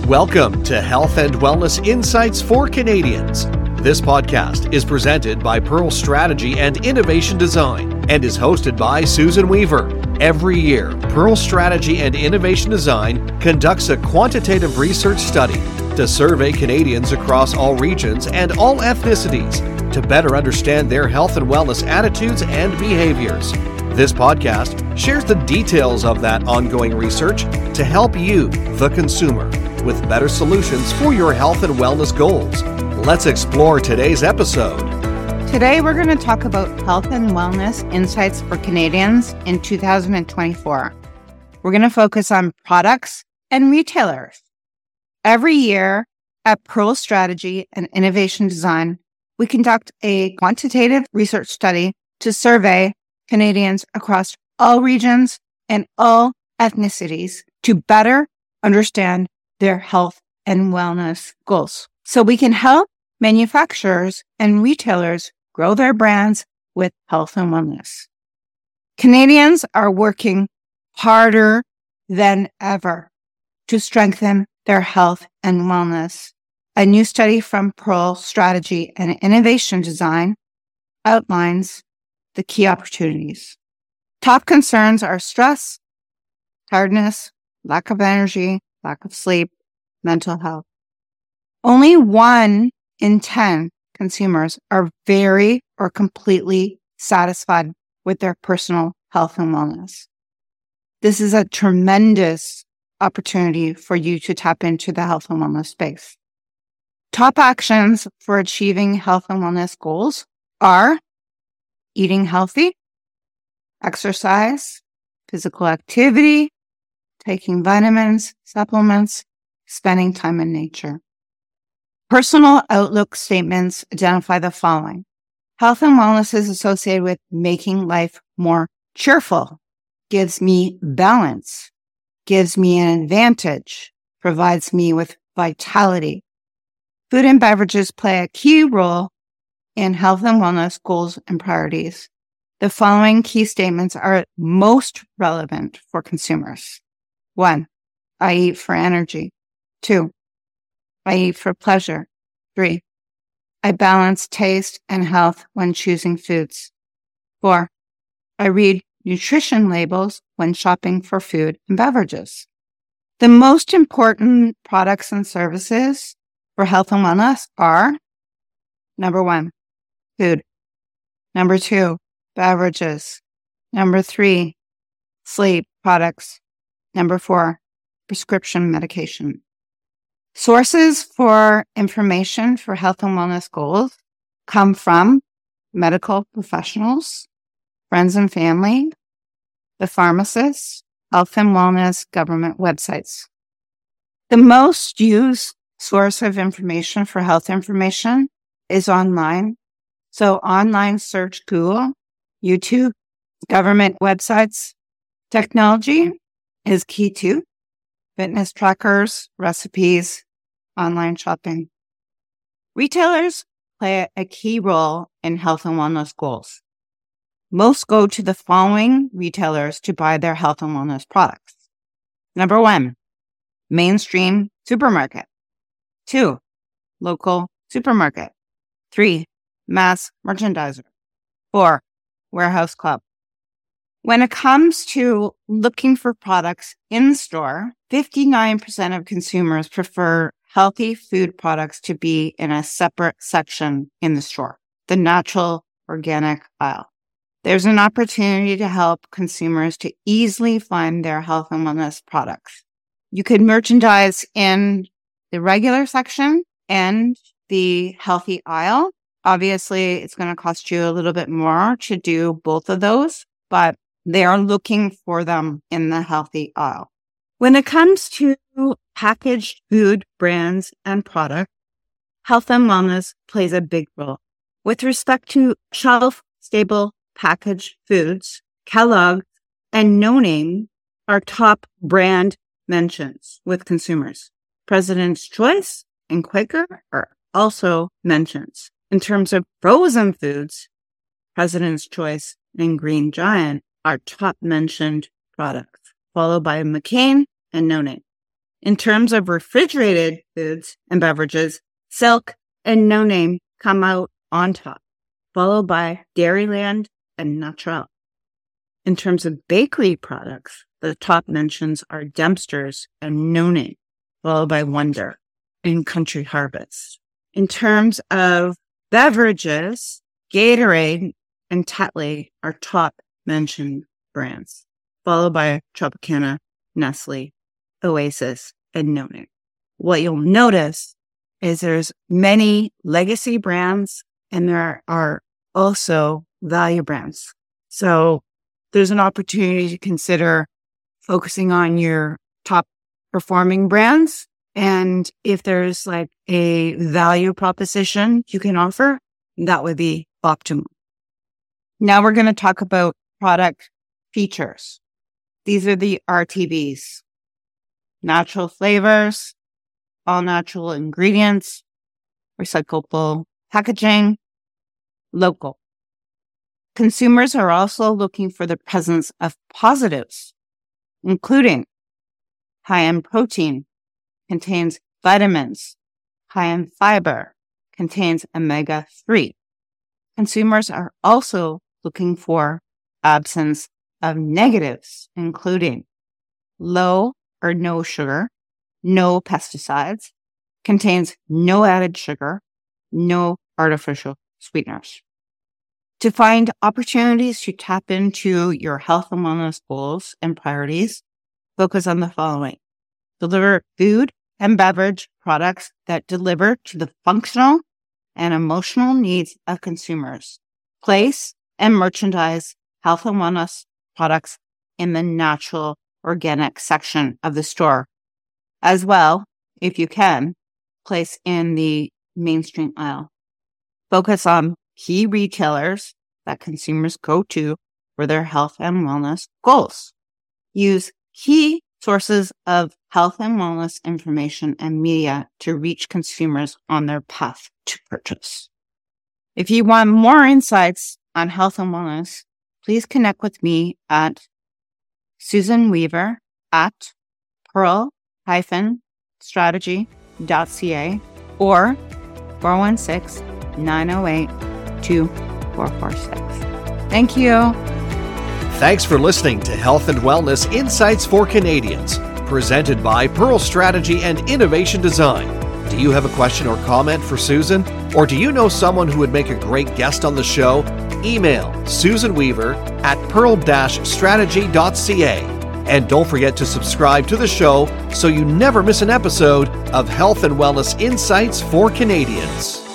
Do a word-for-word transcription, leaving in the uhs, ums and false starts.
Welcome to Health and Wellness Insights for Canadians. This podcast is presented by Pearl Strategy and Innovation Design and is hosted by Susan Weaver. Every year, Pearl Strategy and Innovation Design conducts a quantitative research study to survey Canadians across all regions and all ethnicities to better understand their health and wellness attitudes and behaviors. This podcast shares the details of that ongoing research to help you, the consumer, with better solutions for your health and wellness goals. Let's explore today's episode. Today, we're going to talk about health and wellness insights for Canadians in two thousand twenty-four. We're going to focus on products and retailers. Every year at Pearl Strategy and Innovation Design, we conduct a quantitative research study to survey Canadians across all regions and all ethnicities to better understand their health and wellness goals, so we can help manufacturers and retailers grow their brands with health and wellness. Canadians are working harder than ever to strengthen their health and wellness. A new study from Pearl Strategy and Innovation Design outlines the key opportunities. Top concerns are stress, tiredness, lack of energy, lack of sleep, mental health. Only one in ten consumers are very or completely satisfied with their personal health and wellness. This is a tremendous opportunity for you to tap into the health and wellness space. Top actions for achieving health and wellness goals are eating healthy, exercise, physical activity, taking vitamins, supplements, spending time in nature. Personal outlook statements identify the following. Health and wellness is associated with making life more cheerful, gives me balance, gives me an advantage, provides me with vitality. Food and beverages play a key role in health and wellness goals and priorities. The following key statements are most relevant for consumers. One, I eat for energy. Two, I eat for pleasure. Three, I balance taste and health when choosing foods. Four, I read nutrition labels when shopping for food and beverages. The most important products and services for health and wellness are: number one, food. Number two, beverages. Number three, sleep products. Number four, prescription medication. Sources for information for health and wellness goals come from medical professionals, friends and family, the pharmacists, health and wellness government websites. The most used source of information for health information is online. So online search Google, YouTube, government websites. Technology is key too. Fitness trackers, recipes, online shopping. Retailers play a key role in health and wellness goals. Most go to the following retailers to buy their health and wellness products. Number one, mainstream supermarket. Two, local supermarket. Three, mass merchandiser. Four, warehouse club. When it comes to looking for products in store, fifty-nine percent of consumers prefer healthy food products to be in a separate section in the store, the natural organic aisle. There's an opportunity to help consumers to easily find their health and wellness products. You could merchandise in the regular section and the healthy aisle. Obviously, it's going to cost you a little bit more to do both of those, but they are looking for them in the healthy aisle. When it comes to packaged food brands and products, health and wellness plays a big role. With respect to shelf-stable packaged foods, Kellogg and No Name are top brand mentions with consumers. President's Choice and Quaker are also mentions. In terms of frozen foods, President's Choice and Green Giant are top mentioned products, followed by McCain and No Name. In terms of refrigerated foods and beverages, Silk and No Name come out on top, followed by Dairyland and Natural. In terms of bakery products, the top mentions are Dempster's and No Name, followed by Wonder and Country Harvest. In terms of beverages, Gatorade and Tetley are top mentioned brands, followed by Tropicana, Nestle, Oasis, and No Name. What you'll notice is there's many legacy brands and there are also value brands. So there's an opportunity to consider focusing on your top performing brands. And if there's like a value proposition you can offer, that would be optimal. Now we're going to talk about product features. These are the R T Bs. Natural flavors, all natural ingredients, recyclable packaging, local. Consumers are also looking for the presence of positives, including high in protein, contains vitamins, high in fiber, contains omega three. Consumers are also looking for absence of negatives, including low or no sugar, no pesticides, contains no added sugar, no artificial sweeteners. To find opportunities to tap into your health and wellness goals and priorities, focus on the following. Deliver food and beverage products that deliver to the functional and emotional needs of consumers. Place and merchandise health and wellness products in the natural organic section of the store. As well, if you can, place in the mainstream aisle. Focus on key retailers that consumers go to for their health and wellness goals. Use key sources of health and wellness information and media to reach consumers on their path to purchase. If you want more insights on health and wellness, please connect with me at Susan Weaver at pearl strategy dot c a or four one six, nine oh eight, two four four six. Thank you. Thanks for listening to Health and Wellness Insights for Canadians, presented by Pearl Strategy and Innovation Design. Do you have a question or comment for Susan? Or do you know someone who would make a great guest on the show? Email Susan Weaver at pearl strategy dot c a. And don't forget to subscribe to the show so you never miss an episode of Health and Wellness Insights for Canadians.